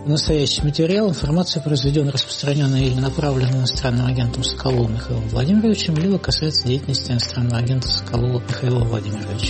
Настоящий материал, информация произведена, распространенная или направлена иностранным агентом Соколовым Михаилом Владимировичем, либо касается деятельности иностранного агента Соколова Михаила Владимировича.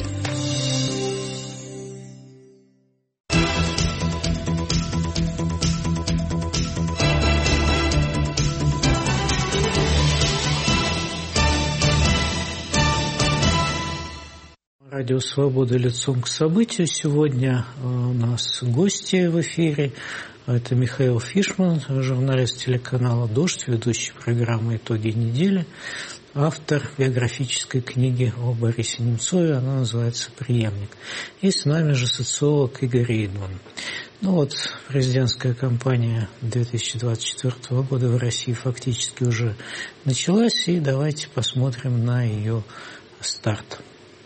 Радио «Свобода» лицом к событию. Сегодня у нас гости в эфире. Это Михаил Фишман, журналист телеканала «Дождь», ведущий программы «Итоги недели», автор биографической книги о Борисе Немцове, она называется «Преемник». И с нами же социолог Игорь Рейдман. Президентская кампания 2024 года в России фактически уже началась, и давайте посмотрим на ее старт.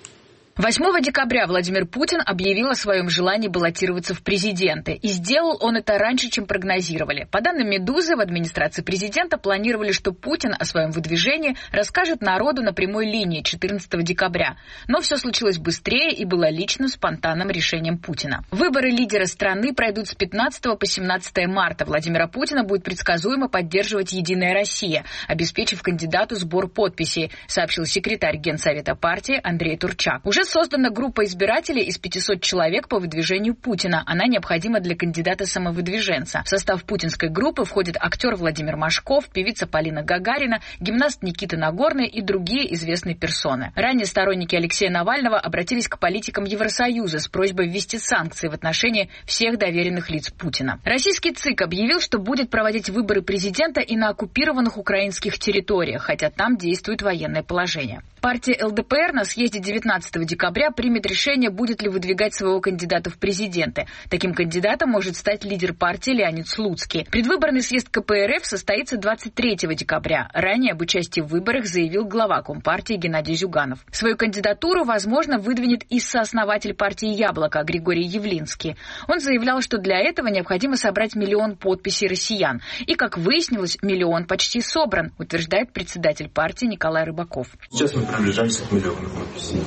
8 декабря Владимир Путин объявил о своем желании баллотироваться в президенты. И сделал он это раньше, чем прогнозировали. По данным «Медузы», в администрации президента планировали, что Путин о своем выдвижении расскажет народу на прямой линии 14 декабря. Но все случилось быстрее и было личным спонтанным решением Путина. Выборы лидера страны пройдут с 15 по 17 марта. Владимира Путина будет предсказуемо поддерживать «Единая Россия», обеспечив кандидату сбор подписей, сообщил секретарь Генсовета партии Андрей Турчак. Уже создана группа избирателей из 500 человек по выдвижению Путина. Она необходима для кандидата-самовыдвиженца. В состав путинской группы входят актер Владимир Машков, певица Полина Гагарина, гимнаст Никита Нагорный и другие известные персоны. Ранее сторонники Алексея Навального обратились к политикам Евросоюза с просьбой ввести санкции в отношении всех доверенных лиц Путина. Российский ЦИК объявил, что будет проводить выборы президента и на оккупированных украинских территориях, хотя там действует военное положение. Партия ЛДПР на съезде 19 декабря примет решение, будет ли выдвигать своего кандидата в президенты. Таким кандидатом может стать лидер партии Леонид Слуцкий. Предвыборный съезд КПРФ состоится 23 декабря. Ранее об участии в выборах заявил глава Компартии Геннадий Зюганов. Свою кандидатуру, возможно, выдвинет и сооснователь партии «Яблоко» Григорий Явлинский. Он заявлял, что для этого необходимо собрать 1 миллион подписей россиян. И, как выяснилось, 1 миллион почти собран, утверждает председатель партии Николай Рыбаков. Сейчас мы приближаемся к 1 миллиону подписей.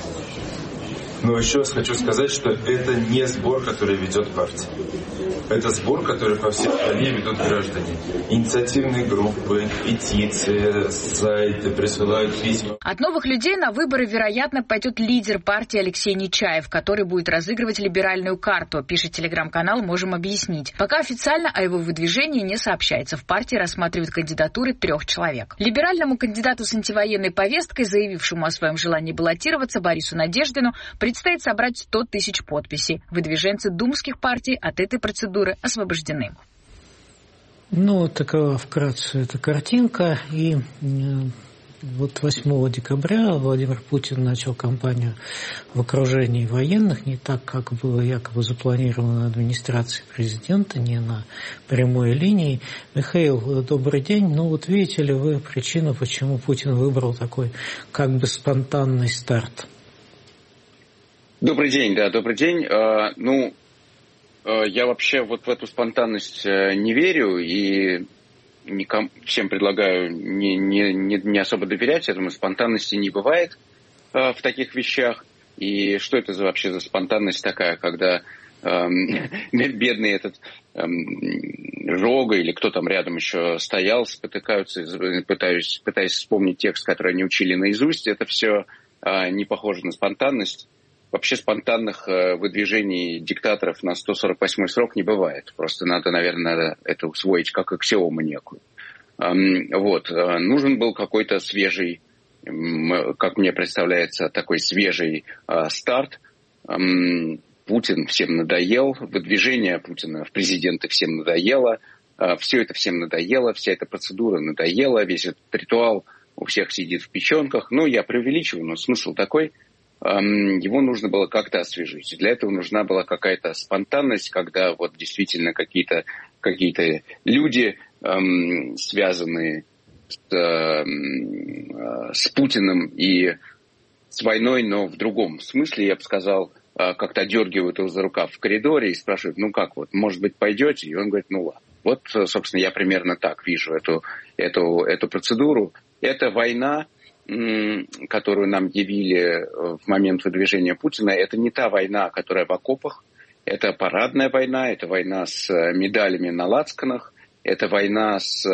Но еще раз хочу сказать, что это не сбор, который ведет партия. Это сбор, который по всей стране ведут граждане. Инициативные группы, петиции, сайты присылают письма. От новых людей на выборы, вероятно, пойдет лидер партии Алексей Нечаев, который будет разыгрывать либеральную карту, пишет телеграм-канал «Можем объяснить». Пока официально о его выдвижении не сообщается. В партии рассматривают кандидатуры 3 человек. Либеральному кандидату с антивоенной повесткой, заявившему о своем желании баллотироваться, Борису Надеждину, предстоит собрать 100 тысяч подписей. Выдвиженцы думских партий от этой процедуры освобождены. Такова вкратце эта картинка. И 8 декабря Владимир Путин начал кампанию в окружении военных, не так, как было якобы запланировано администрацией президента, не на прямой линии. Михаил, добрый день. Видите ли вы причину, почему Путин выбрал такой как бы спонтанный старт? Добрый день, добрый день. Я вообще в эту спонтанность не верю и всем предлагаю не особо доверять этому. Спонтанности не бывает в таких вещах. И что это вообще за спонтанность такая, когда бедный этот Рога или кто там рядом еще стоял, спотыкаются, пытаясь вспомнить текст, который они учили наизусть. Это все не похоже на спонтанность. Вообще спонтанных выдвижений диктаторов на 148-й срок не бывает. Просто надо, наверное, это усвоить как аксиому некую. Нужен был какой-то свежий, как мне представляется, такой свежий старт. Путин всем надоел, выдвижение Путина в президенты всем надоело, все это всем надоело, вся эта процедура надоела, весь этот ритуал у всех сидит в печенках. Я преувеличиваю, но смысл такой. Его нужно было как-то освежить. Для этого нужна была какая-то спонтанность, когда действительно какие-то люди, связанные с Путиным и с войной, но в другом смысле, я бы сказал, как-то одергивают его за рукав в коридоре и спрашивают, может быть, пойдете? И он говорит, ладно. Собственно, я примерно так вижу эту процедуру. Это война, которую нам явили в момент выдвижения Путина. Это не та война, которая в окопах. Это парадная война, это война с медалями на лацканах, это война с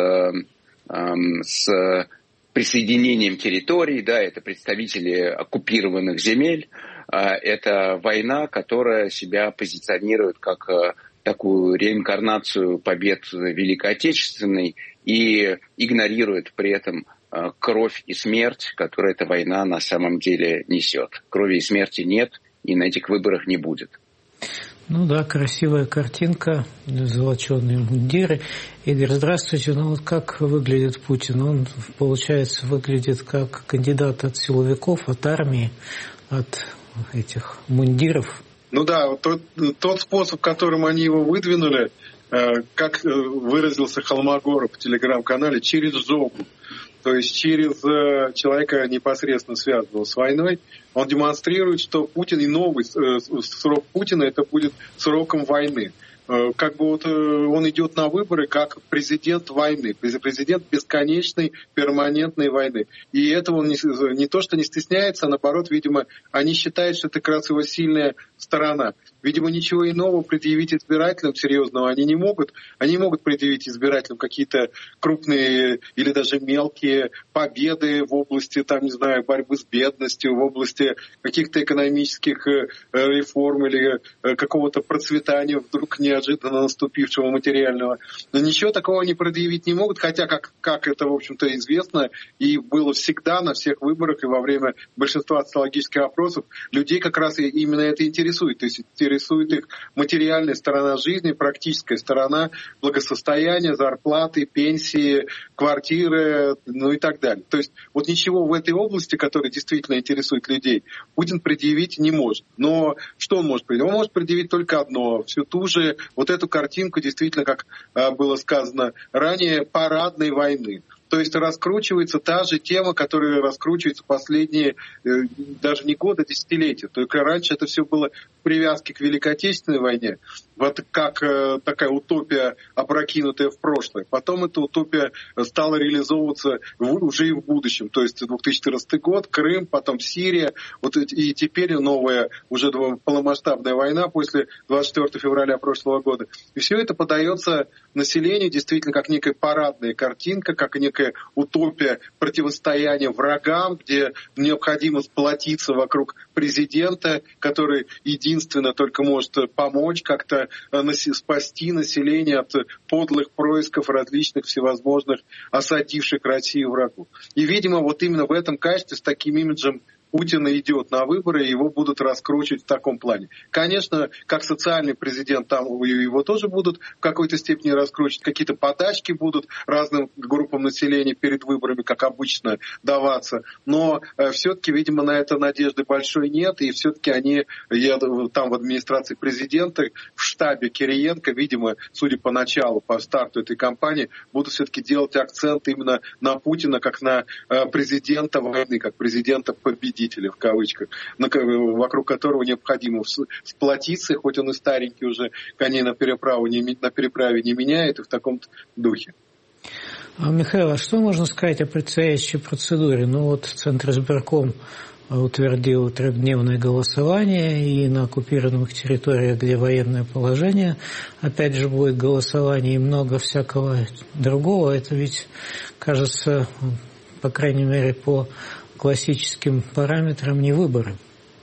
присоединением территорий, да, это представители оккупированных земель. Это война, которая себя позиционирует как такую реинкарнацию побед Великой Отечественной и игнорирует при этом кровь и смерть, которую эта война на самом деле несет. Крови и смерти нет, и на этих выборах не будет. Ну да, красивая картинка, золоченые мундиры. Игорь, здравствуйте. Ну вот как выглядит Путин? Он, получается, выглядит как кандидат от силовиков, от армии, от этих мундиров. Ну да, тот способ, которым они его выдвинули, как выразился Холмогоров в телеграм-канале, через жопу. То есть через человека, непосредственно связанного с войной, он демонстрирует, что Путин и новый срок Путина это будет сроком войны. Как бы вот он идет на выборы как президент войны, президент бесконечной перманентной войны. И этого он не то что не стесняется, а наоборот, видимо, они считают, что это как раз его сильная сторона. Видимо, ничего иного предъявить избирателям серьезного они не могут. Они могут предъявить избирателям какие-то крупные или даже мелкие победы в области, там, не знаю, борьбы с бедностью, в области каких-то экономических реформ или какого-то процветания вдруг неожиданно наступившего материального. Но ничего такого они предъявить не могут, хотя, как это, в общем-то, известно, и было всегда на всех выборах и во время большинства социологических опросов, людей как раз именно это интересует. То есть интересует их материальная сторона жизни, практическая сторона благосостояния, зарплаты, пенсии, квартиры, ну и так далее. То есть вот ничего в этой области, которая действительно интересует людей, Путин предъявить не может. Но что он может предъявить? Он может предъявить только одно, всю ту же вот эту картинку, действительно, как было сказано ранее, парадной войны. То есть раскручивается та же тема, которая раскручивается последние даже не годы, а десятилетия. Только раньше это все было в привязке к Великой Отечественной войне, вот как такая утопия, опрокинутая в прошлое. Потом эта утопия стала реализовываться уже и в будущем. То есть 2014 год, Крым, потом Сирия, вот и теперь новая уже полномасштабная война после 24 февраля прошлого года. И все это подается населению действительно как некая парадная картинка, как некая утопия противостояния врагам, где необходимо сплотиться вокруг президента, который единственно только может помочь как-то спасти население от подлых происков различных всевозможных осадивших Россию врагов. И, видимо, вот именно в этом качестве, с таким имиджем Путин идет на выборы, и его будут раскручивать в таком плане. Конечно, как социальный президент, там его тоже будут в какой-то степени раскручивать. Какие-то подачки будут разным группам населения перед выборами, как обычно, даваться. Но все-таки, видимо, на это надежды большой нет. И все-таки они, там в администрации президента, в штабе Кириенко, видимо, судя по началу, по старту этой кампании, будут все-таки делать акцент именно на Путина, как на президента войны, как президента победителя в кавычках, вокруг которого необходимо сплотиться, хоть он и старенький уже, коней на переправе не меняет, и в таком духе. Михаил, а что можно сказать о предстоящей процедуре? Ну вот Центр избирком утвердил 3-дневное голосование, и на оккупированных территориях, где военное положение, опять же будет голосование и много всякого другого. Это ведь, кажется, по крайней мере, по классическим параметрам не выборы.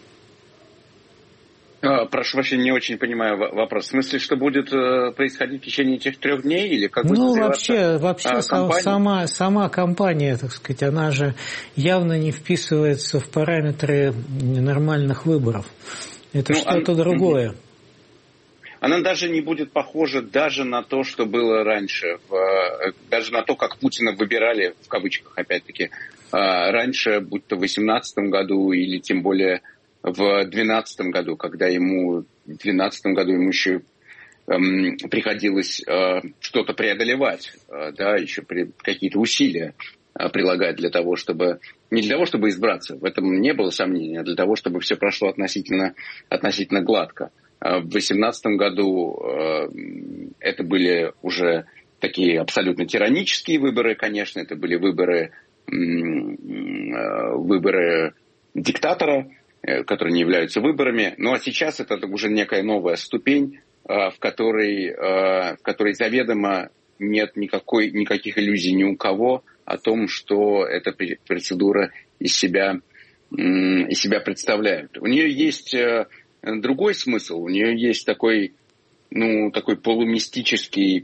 Прошу прощения, не очень понимаю вопрос. В смысле, что будет происходить в течение этих 3 дней? Или как будет вообще сама кампания, так сказать, она же явно не вписывается в параметры нормальных выборов. Это что-то другое. Она даже не будет похожа даже на то, что было раньше, даже на то, как Путина выбирали, в кавычках, опять-таки, раньше, будь то в 2018 году или тем более в 2012 году, когда ему еще приходилось что-то преодолевать, да, еще какие-то усилия прилагать для того, чтобы не для того, чтобы избраться, в этом не было сомнений, а для того, чтобы все прошло относительно гладко. В 2018 году это были уже такие абсолютно тиранические выборы, конечно, это были выборы диктатора, которые не являются выборами. Ну а сейчас это уже некая новая ступень, в которой заведомо нет никаких иллюзий ни у кого о том, что эта процедура из себя представляет. У нее есть другой смысл, у нее есть такой полумистический,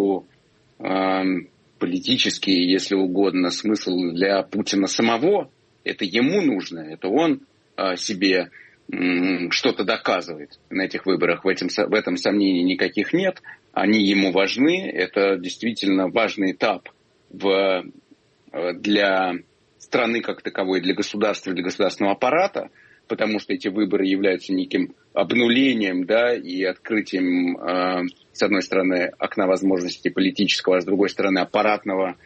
полуполитический, если угодно, смысл для Путина самого. Это ему нужно, это он себе что-то доказывает на этих выборах. В этом сомнений никаких нет. Они ему важны. Это действительно важный этап для страны как таковой, для государства, для государственного аппарата, потому что эти выборы являются неким обнулением, да, и открытием, с одной стороны, окна возможностей политического, а с другой стороны, аппаратного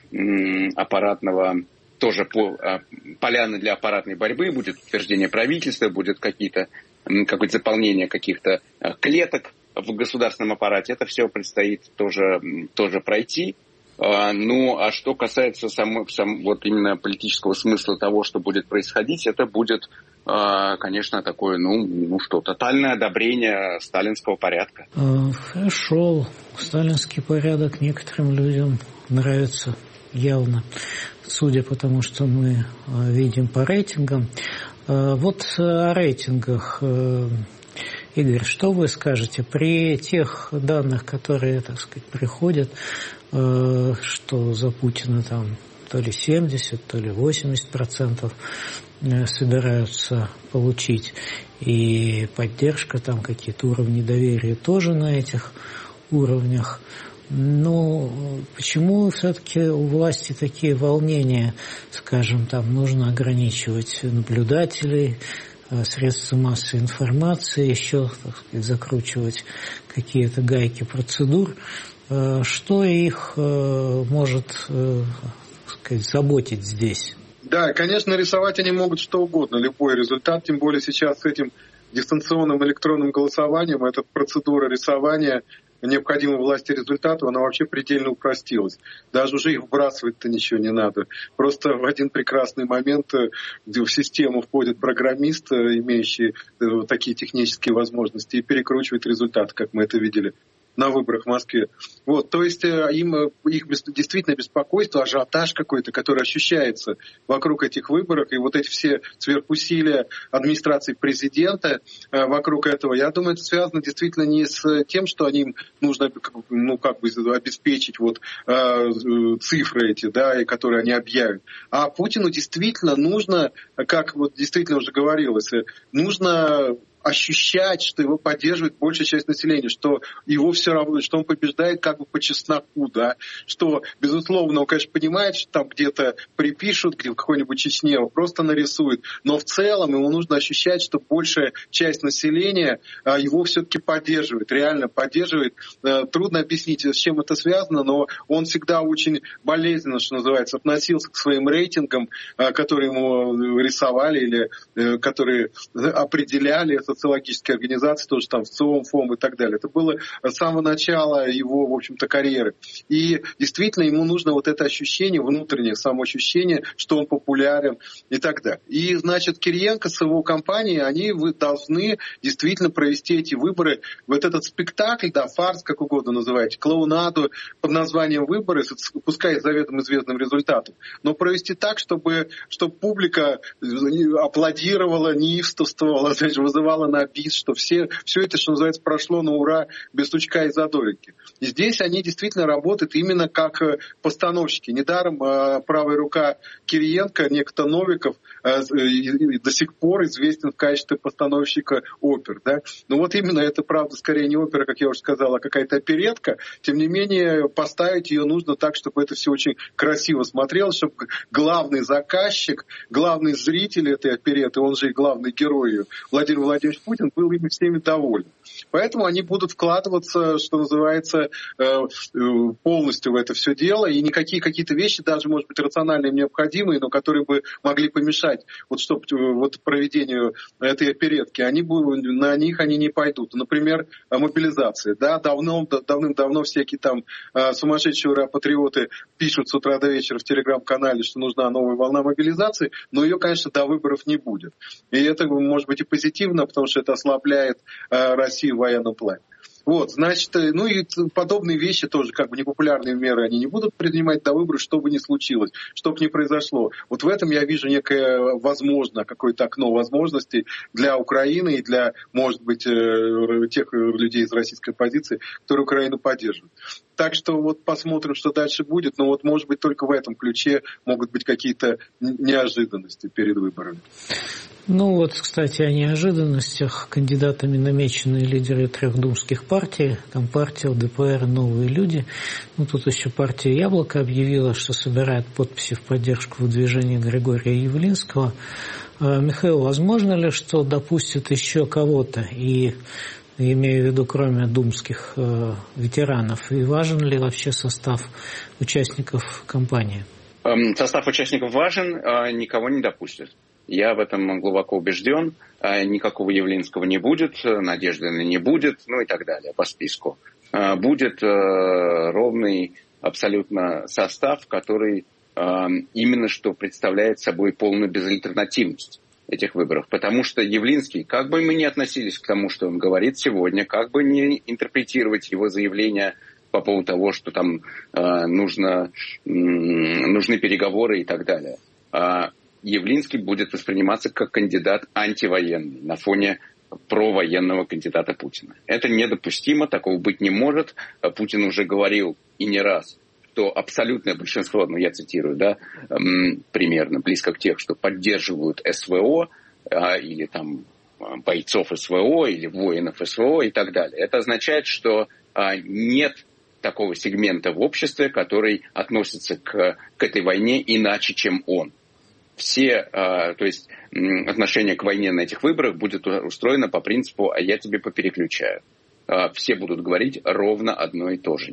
тоже поляны для аппаратной борьбы, будет утверждение правительства, будет какое-то заполнение каких-то клеток в государственном аппарате. Это все предстоит тоже пройти. Ну, а что касается вот именно политического смысла того, что будет происходить, это будет, конечно, такое, тотальное одобрение сталинского порядка. Хорошо. Сталинский порядок некоторым людям нравится явно, судя по тому, что мы видим по рейтингам. Вот о рейтингах. Игорь, что вы скажете при тех данных, которые, так сказать, приходят, что за Путина там то ли 70, то ли 80% собираются получить, и поддержка, там какие-то уровни доверия тоже на этих уровнях. Но почему все-таки у власти такие волнения, скажем, там нужно ограничивать наблюдателей, средства массовой информации, еще, так сказать, закручивать какие-то гайки процедур? Что их может, так сказать, заботить здесь? Да, конечно, рисовать они могут что угодно, любой результат, тем более сейчас с этим дистанционным электронным голосованием, эта процедура рисования необходимой власти результатов, она вообще предельно упростилась. Даже уже их вбрасывать-то ничего не надо. Просто в один прекрасный момент в систему входит программист, имеющий такие технические возможности, и перекручивает результат, как мы это видели на выборах в Москве. Вот, то есть их действительно беспокойство, ажиотаж какой-то, который ощущается вокруг этих выборов, и вот эти все сверхусилия администрации президента вокруг этого, я думаю, это связано действительно не с тем, что им нужно обеспечить цифры эти, да, которые они объявят, а Путину действительно нужно, как вот действительно уже говорилось, нужно ощущать, что его поддерживает большая часть населения, что его все равно, что он побеждает как бы по чесноку, да, что, безусловно, он, конечно, понимает, что там где-то припишут, где в какой-нибудь Чечне его просто нарисуют, но в целом ему нужно ощущать, что большая часть населения его все-таки поддерживает, реально поддерживает. Трудно объяснить, с чем это связано, но он всегда очень болезненно, что называется, относился к своим рейтингам, которые ему рисовали или которые определяли социологические организации, тоже там ВЦИОМ, ФОМ и так далее. Это было с самого начала его, в общем-то, карьеры. И действительно ему нужно вот это ощущение, внутреннее самоощущение, что он популярен и так далее. И, значит, Кириенко с его компанией, они должны действительно провести эти выборы, вот этот спектакль, да, фарс, как угодно называете, клоунаду под названием «Выборы», пускай с заведомо известным результатом, но провести так, чтобы публика аплодировала, неистовствовала, значит, вызывала на бис, что все это, что называется, прошло на ура, без стучка и задоринки. И здесь они действительно работают именно как постановщики. Недаром правая рука Кириенко, некто Новиков, до сих пор известен в качестве постановщика опер. Да? Но вот именно это, правда, скорее не опера, как я уже сказал, а какая-то оперетка. Тем не менее, поставить ее нужно так, чтобы это все очень красиво смотрелось, чтобы главный заказчик, главный зритель этой опереты, он же и главный герой ее, Владимир Владимирович Путин, был ими всеми доволен. Поэтому они будут вкладываться, что называется, полностью в это все дело, и никакие какие-то вещи, даже, может быть, рациональные, необходимые, но которые бы могли помешать мешать, чтобы проведению этой оперетки, на них они не пойдут. Например, мобилизация. Да, давным-давно всякие там сумасшедшие ура-патриоты пишут с утра до вечера в телеграм-канале, что нужна новая волна мобилизации, но ее, конечно, до выборов не будет. И это может быть и позитивно, потому что это ослабляет Россию в военном плане. Значит, и подобные вещи тоже, непопулярные меры, они не будут принимать до выборов, что бы ни случилось, что бы ни произошло. В этом я вижу некое, возможно, какое-то окно возможностей для Украины и для, может быть, тех людей из российской оппозиции, которые Украину поддерживают. Так что посмотрим, что дальше будет, но может быть, только в этом ключе могут быть какие-то неожиданности перед выборами. Кстати, о неожиданностях. Кандидатами намечены лидеры 3 думских партий. Компартия, ЛДПР, Новые люди. Тут еще партия «Яблоко» объявила, что собирает подписи в поддержку выдвижения Григория Явлинского. Михаил, возможно ли, что допустят еще кого-то, и имею в виду, кроме думских ветеранов, и важен ли вообще состав участников кампании? Состав участников важен, никого не допустят. Я в этом глубоко убежден. Никакого Явлинского не будет, Надеждина не будет, и так далее по списку. Будет ровный абсолютно состав, который именно что представляет собой полную безальтернативность этих выборов. Потому что Явлинский, как бы мы ни относились к тому, что он говорит сегодня, как бы ни интерпретировать его заявления по поводу того, что там нужны переговоры и так далее, Явлинский будет восприниматься как кандидат антивоенный на фоне провоенного кандидата Путина. Это недопустимо, такого быть не может. Путин уже говорил и не раз, что абсолютное большинство, я цитирую, примерно близко к тех, что поддерживают СВО или там бойцов СВО или воинов СВО и так далее. Это означает, что нет такого сегмента в обществе, который относится к этой войне иначе, чем он. То есть отношение к войне на этих выборах будет устроено по принципу «а я тебе попереключаю». Все будут говорить ровно одно и то же.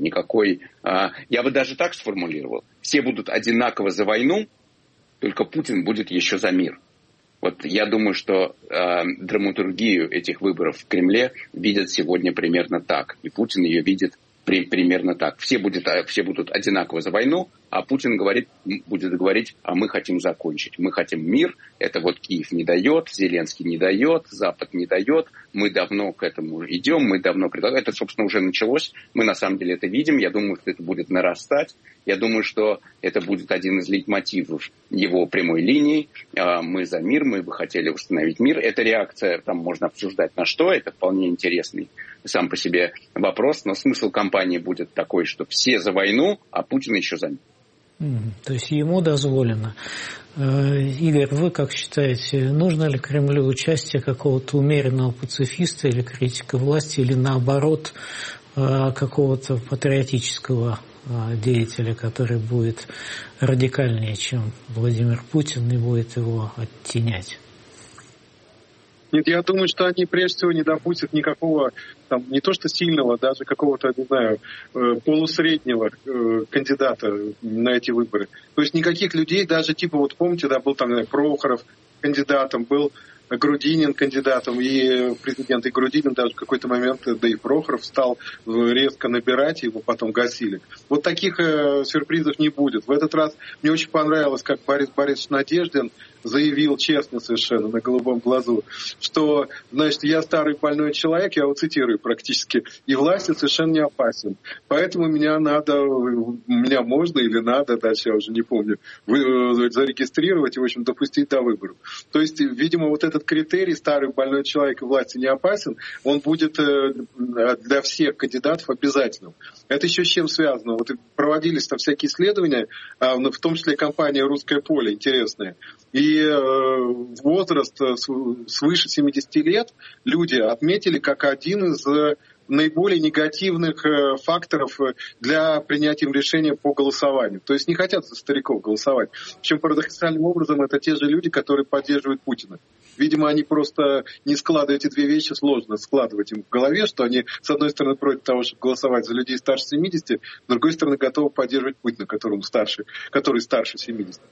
Я бы даже так сформулировал. Все будут одинаково за войну, только Путин будет еще за мир. Я думаю, что драматургию этих выборов в Кремле видят сегодня примерно так. И Путин ее видит примерно так. Все будут одинаково за войну, а Путин будет говорить, а мы хотим закончить. Мы хотим мир, это Киев не дает, Зеленский не дает, Запад не дает, мы давно к этому идем, мы давно предлагаем. Это, собственно, уже началось, мы на самом деле это видим, я думаю, что это будет нарастать, я думаю, что это будет один из лейтмотивов его прямой линии. Мы за мир, мы бы хотели установить мир. Эта реакция, там можно обсуждать на что, это вполне интересный сам по себе вопрос, но смысл кампании будет такой, что все за войну, а Путин еще за мир. То есть ему дозволено. Игорь, вы как считаете, нужно ли Кремлю участие какого-то умеренного пацифиста или критика власти, или наоборот какого-то патриотического деятеля, который будет радикальнее, чем Владимир Путин, и будет его оттенять? Нет, я думаю, что они прежде всего не допустят никакого, не то что сильного, даже какого-то, полусреднего кандидата на эти выборы. То есть никаких людей, даже помните, был там Прохоров кандидатом, был Грудинин кандидатом, и президент, и Грудинин даже в какой-то момент, да и Прохоров стал резко набирать, его потом гасили. Таких сюрпризов не будет. В этот раз мне очень понравилось, как Борис Борисович Надеждин заявил честно совершенно, на голубом глазу, что, я старый больной человек, я его цитирую практически, и власти совершенно не опасен. Поэтому меня можно или надо, дальше я уже не помню, зарегистрировать и, в общем, допустить до выборов. То есть, видимо, этот критерий, старый больной человек и власти не опасен, он будет для всех кандидатов обязательным. Это еще с чем связано? Проводились там всякие исследования, в том числе компания «Русское поле», интересная. И возраст свыше 70 лет люди отметили как один из наиболее негативных факторов для принятия решения по голосованию. То есть не хотят за стариков голосовать. Причем парадоксальным образом это те же люди, которые поддерживают Путина. Видимо, они просто не складывают эти две вещи, сложно складывать им в голове, что они, с одной стороны, против того, чтобы голосовать за людей старше 70, с другой стороны, готовы поддерживать Путина, который старше 70.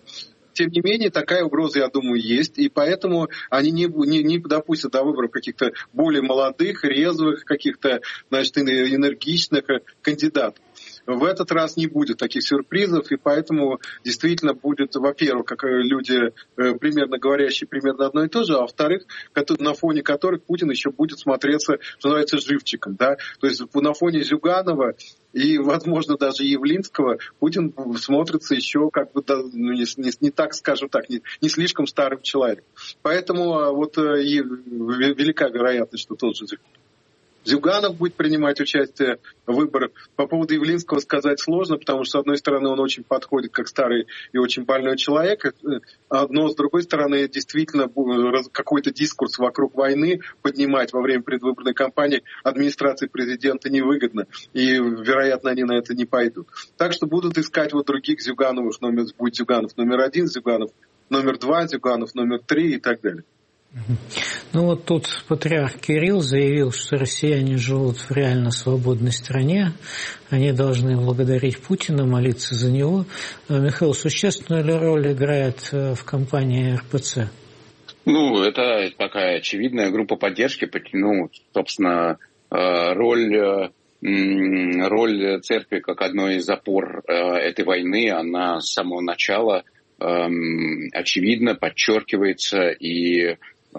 Тем не менее, такая угроза, я думаю, есть, и поэтому они не допустят до выборов каких-то более молодых, резвых, каких-то, значит, энергичных кандидатов. В этот раз не будет таких сюрпризов, и поэтому действительно будет, во-первых, как люди примерно говорящие примерно одно и то же, а во-вторых, на фоне которых Путин еще будет смотреться, что называется, живчиком. Да? То есть на фоне Зюганова и, возможно, даже Явлинского Путин смотрится еще как бы не так, скажем так, не слишком старым человеком. Поэтому вот и велика вероятность, что тот же Зюганов будет принимать участие в выборах. По поводу Явлинского сказать сложно, потому что, с одной стороны, он очень подходит как старый и очень больной человек, но, с другой стороны, действительно какой-то дискурс вокруг войны поднимать во время предвыборной кампании администрации президента невыгодно, и, вероятно, они на это не пойдут. Так что будут искать вот других Зюгановых, будет Зюганов номер 1, Зюганов номер 2, Зюганов номер 3 и так далее. Ну вот тут патриарх Кирилл заявил, что россияне живут в реально свободной стране, они должны благодарить Путина, молиться за него. Михаил, существенную ли роль играет в кампании РПЦ? Ну, это такая очевидная группа поддержки, ну, собственно, роль церкви как одной из опор этой войны, она с самого начала очевидно подчеркивается и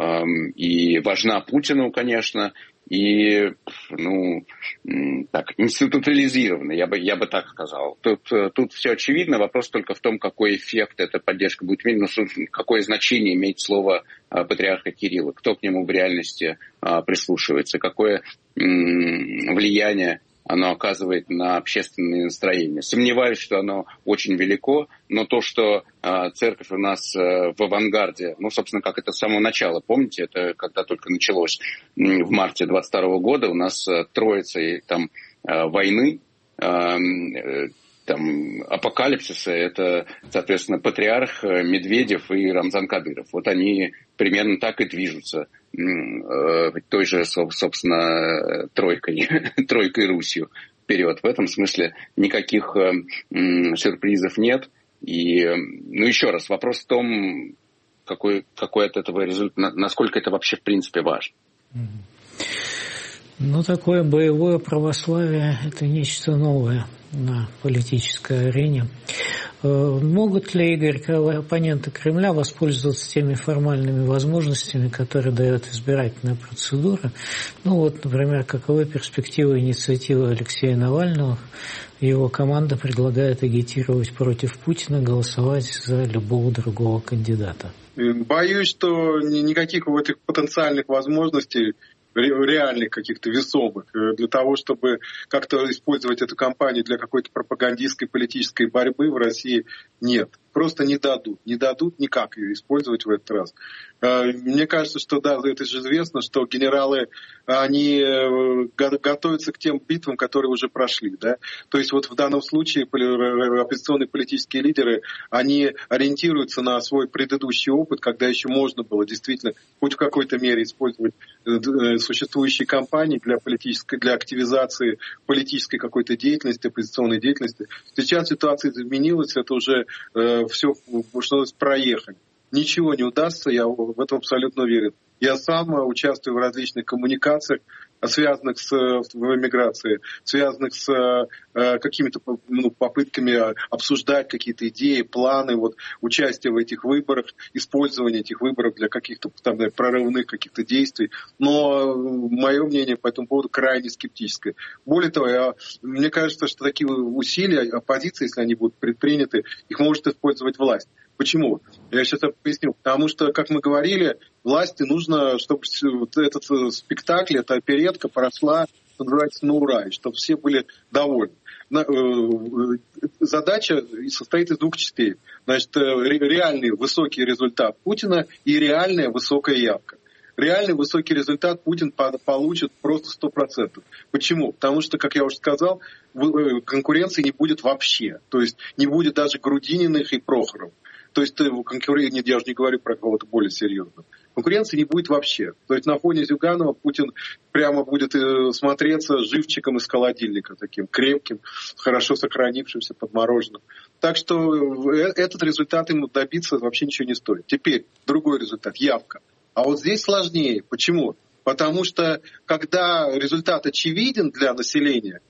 важна Путину, конечно, и, ну, так, институциализирована, я бы так сказал. Тут все очевидно, вопрос только в том, какой эффект эта поддержка будет иметь, ну, какое значение имеет слово патриарха Кирилла, кто к нему в реальности прислушивается, какое влияние оно оказывает на общественное настроение. Сомневаюсь, что оно очень велико, но то, что церковь у нас в авангарде, ну, собственно, как это с самого начала, помните, это когда только началось в марте 22 года, у нас троица там войны, там, апокалипсиса, это, соответственно, патриарх, Медведев и Рамзан Кадыров. Вот они примерно так и движутся той же, собственно, тройкой Русью вперед. В этом смысле никаких сюрпризов нет. И, ну, еще раз, вопрос в том, какой от этого результат, насколько это вообще в принципе важно. Ну, такое боевое православие – это нечто новое на политической арене. Могут ли, Игорь, оппоненты Кремля воспользоваться теми формальными возможностями, которые дает избирательная процедура? Ну вот, например, каковы перспективы инициативы Алексея Навального? Его команда предлагает агитировать против Путина, голосовать за любого другого кандидата. Боюсь, что никаких этих потенциальных возможностей, реальных каких-то весомых, для того, чтобы как-то использовать эту кампанию для какой-то пропагандистской политической борьбы в России нет. Просто не дадут никак ее использовать в этот раз. Мне кажется, что да, это же известно, что генералы, они готовятся к тем битвам, которые уже прошли. Да? То есть вот в данном случае оппозиционные политические лидеры, они ориентируются на свой предыдущий опыт, когда еще можно было действительно хоть в какой-то мере использовать существующие кампании для активизации политической какой-то деятельности, оппозиционной деятельности. Сейчас ситуация изменилась, это уже все, что называется, проехали. Ничего не удастся, я в этом абсолютно уверен. Я сам участвую в различных коммуникациях, связанных с эмиграцией, связанных с какими-то попытками обсуждать какие-то идеи, планы, вот, участия в этих выборах, использование этих выборов для каких-то там, прорывных каких-то действий. Но мое мнение по этому поводу крайне скептическое. Более того, мне кажется, что такие усилия оппозиции, если они будут предприняты, их может использовать власть. Почему? Я сейчас поясню. Потому что, как мы говорили, власти нужно, чтобы этот спектакль, эта оперетка прошла, что называется, на ура, и чтобы все были довольны. Задача состоит из двух частей. Значит, реальный высокий результат Путина и реальная высокая явка. Реальный высокий результат Путин получит просто 100%. Почему? Потому что, как я уже сказал, конкуренции не будет вообще. То есть не будет даже Грудининых и Прохоров. То есть конкуренции, я уже не говорю про кого-то более серьезного. конкуренции не будет вообще. То есть на фоне Зюганова Путин прямо будет смотреться живчиком из холодильника, таким крепким, хорошо сохранившимся, подмороженным. Так что этот результат ему добиться вообще ничего не стоит. Теперь другой результат – явка. А вот здесь сложнее. Почему? Потому что когда результат очевиден для населения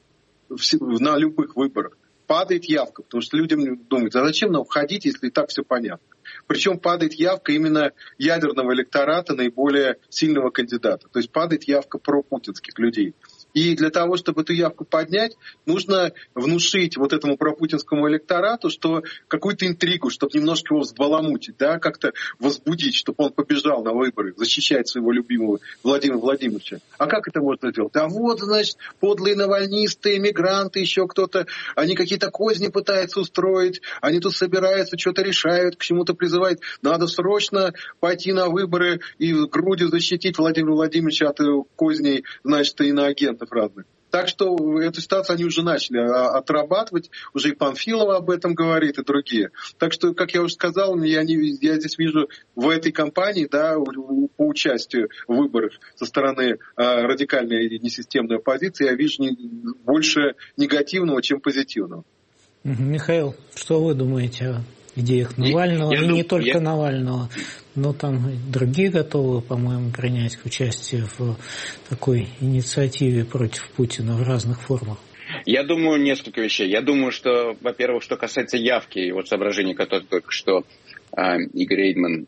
на любых выборах, падает явка, потому что людям думают, а зачем нам входить, если и так все понятно. Причем падает явка именно ядерного электората, наиболее сильного кандидата. То есть падает явка пропутинских людей. И для того, чтобы эту явку поднять, нужно внушить вот этому пропутинскому электорату, что какую-то интригу, чтобы немножко его взбаламутить, да, как-то возбудить, чтобы он побежал на выборы, защищать своего любимого Владимира Владимировича. А как это можно сделать? А вот, значит, подлые навальнисты, эмигранты, еще кто-то, они какие-то козни пытаются устроить, они тут собираются, что-то решают, к чему-то призывают. Надо срочно пойти на выборы и грудью защитить Владимира Владимировича от козней, значит, иноагентов разных. Так что эту ситуацию они уже начали отрабатывать, уже и Панфилова об этом говорит, и другие. Так что, как я уже сказал, я здесь вижу в этой кампании, да, по участию в выборах со стороны радикальной и несистемной оппозиции, я вижу больше негативного, чем позитивного. Михаил, что вы думаете о идеях Навального, и не только Навального, но там другие готовы, по-моему, принять участие в такой инициативе против Путина в разных формах? Я думаю, несколько вещей. Я думаю, что, во-первых, что касается явки и вот соображений, которые только что Игорь Эйдман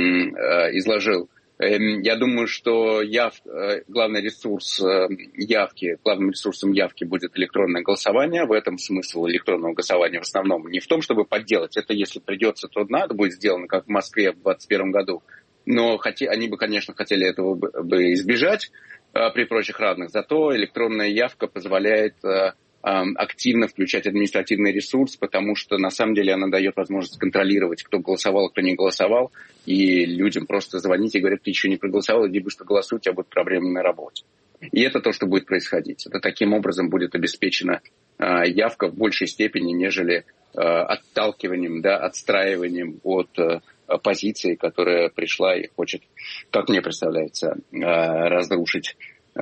изложил, я думаю, что главный ресурс явки, главным ресурсом явки будет электронное голосование. В этом смысл электронного голосования в основном не в том, чтобы подделать. Это, если придется, то надо будет сделано, как в Москве в 2021 году. Но они бы, конечно, хотели этого бы избежать при прочих равных. Зато электронная явка позволяет активно включать административный ресурс, потому что на самом деле она дает возможность контролировать, кто голосовал, кто не голосовал, и людям просто звонить и говорить: ты еще не проголосовал, иди быстро голосуй, у тебя будут проблемы на работе. И это то, что будет происходить. Это таким образом будет обеспечена явка в большей степени, нежели отталкиванием, да, отстраиванием от позиции, которая пришла и хочет, как мне представляется, разрушить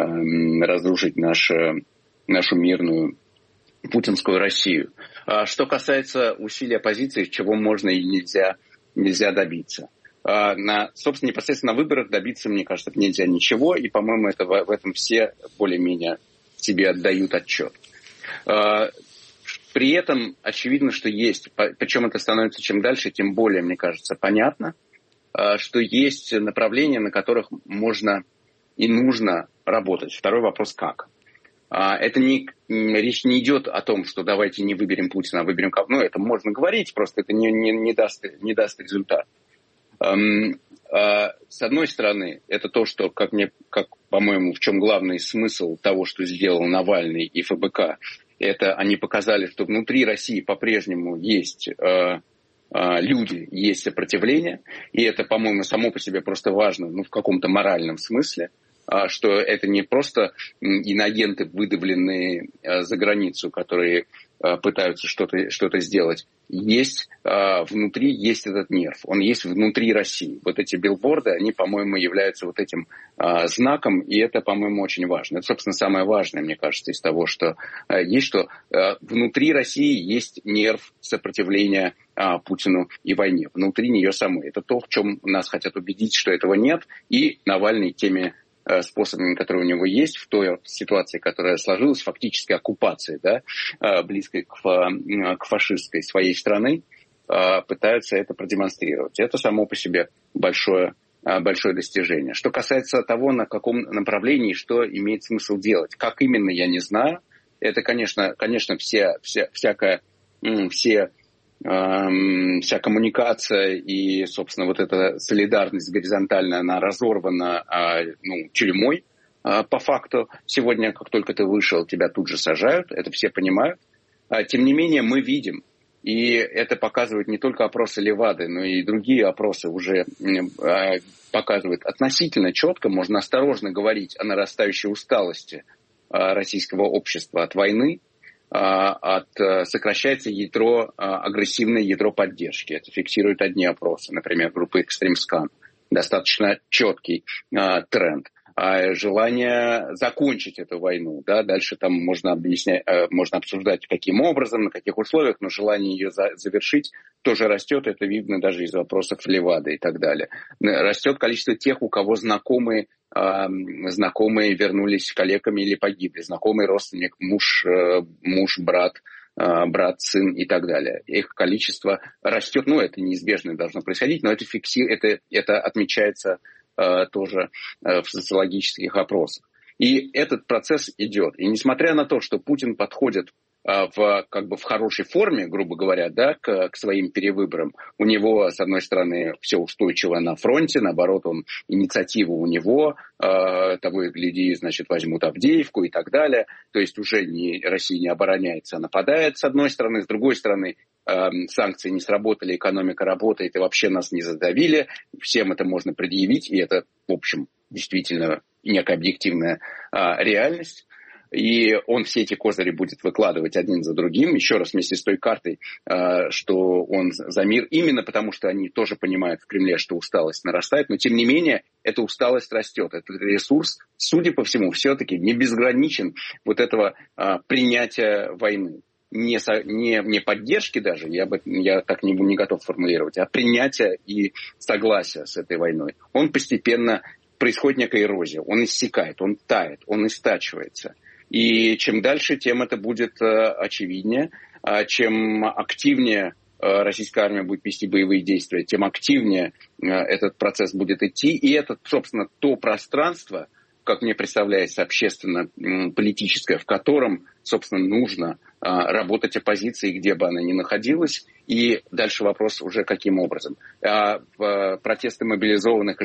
нашу мирную путинскую Россию. Что касается усилий оппозиции, чего можно и нельзя добиться. Собственно, непосредственно на выборах добиться, мне кажется, нельзя ничего, и, по-моему, в этом все более-менее себе отдают отчет. При этом очевидно, что есть, причем это становится чем дальше, тем более, мне кажется, понятно, что есть направления, на которых можно и нужно работать. Второй вопрос – как? Речь не идет о том, что давайте не выберем Путина, а выберем кого. Ну, это можно говорить, просто это не даст результат. С одной стороны, это то, что, как по-моему, в чем главный смысл того, что сделал Навальный и ФБК, это они показали, что внутри России по-прежнему есть люди, есть сопротивление, и это, по-моему, само по себе просто важно, в каком-то моральном смысле, что это не просто иноагенты, выдавленные за границу, которые пытаются что-то сделать. Внутри есть этот нерв, он есть внутри России. Вот эти билборды, они, по-моему, являются вот этим знаком, и это, по-моему, очень важно. Это, собственно, самое важное, мне кажется, из того, что есть, что внутри России есть нерв сопротивления Путину и войне, внутри нее самой. Это то, в чем нас хотят убедить, что этого нет, и Навальный теми способами, которые у него есть, в той ситуации, которая сложилась, фактически оккупации, да, близкой к фашистской своей страны, пытаются это продемонстрировать. Это само по себе большое достижение. Что касается того, на каком направлении, что имеет смысл делать, как именно, я не знаю. Это, конечно, вся коммуникация и, собственно, вот эта солидарность горизонтальная, она разорвана тюрьмой по факту. Сегодня, как только ты вышел, тебя тут же сажают, это все понимают. Тем не менее, мы видим, и это показывают не только опросы Левады, но и другие опросы уже показывают относительно четко, можно осторожно говорить о нарастающей усталости российского общества от войны, сокращается агрессивное ядро поддержки. Это фиксируют одни опросы, например, группы Extreme Scan. достаточно четкий тренд. Желание закончить эту войну. Да? Дальше там можно обсуждать, каким образом, на каких условиях, но желание ее завершить тоже растет. Это видно даже из вопросов Левады и так далее. Растет количество тех, у кого знакомые вернулись калеками или погибли. Знакомый родственник, муж, брат, сын и так далее. Их количество растет. Это неизбежно должно происходить, но это отмечается тоже в социологических опросах. И этот процесс идет. И несмотря на то, что Путин подходит в хорошей форме, грубо говоря, да, к своим перевыборам, у него, с одной стороны, все устойчиво на фронте, наоборот, инициатива у него, того и гляди, возьмут Авдеевку и так далее. То есть уже Россия не обороняется, а нападает, с одной стороны. С другой стороны, санкции не сработали, экономика работает, и вообще нас не задавили. Всем это можно предъявить, и это, в общем, действительно некая объективная реальность. И он все эти козыри будет выкладывать один за другим, еще раз вместе с той картой, что он за мир, именно потому что они тоже понимают в Кремле, что усталость нарастает, но тем не менее эта усталость растет. Этот ресурс, судя по всему, все-таки не безграничен этого принятия войны. Не поддержки даже, я так не готов формулировать, а принятия и согласия с этой войной. Он постепенно, происходит некая эрозия, он иссякает, он тает, он истачивается. И чем дальше, тем это будет очевиднее. Чем активнее российская армия будет вести боевые действия, тем активнее этот процесс будет идти. И это, собственно, то пространство, как мне представляется, общественно-политическое, в котором, собственно, нужно работать оппозиции, где бы она ни находилась. И дальше вопрос уже каким образом. Протесты мобилизованных и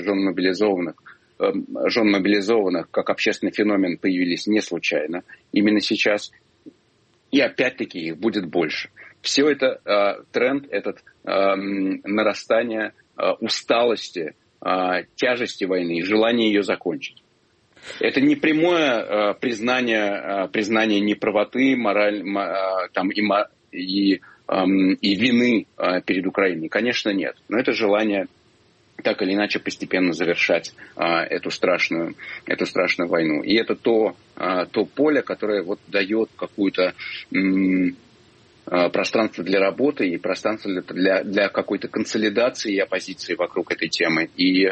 жен мобилизованных как общественный феномен появились не случайно. Именно сейчас. И опять-таки их будет больше. Все это тренд, этот нарастание усталости, тяжести войны и желание ее закончить. Это не прямое признание неправоты, и вины перед Украиной. Конечно, нет. Но это желание так или иначе постепенно завершать эту страшную войну. И это то поле, которое дает какое-то пространство для работы и пространство для какой-то консолидации оппозиции вокруг этой темы и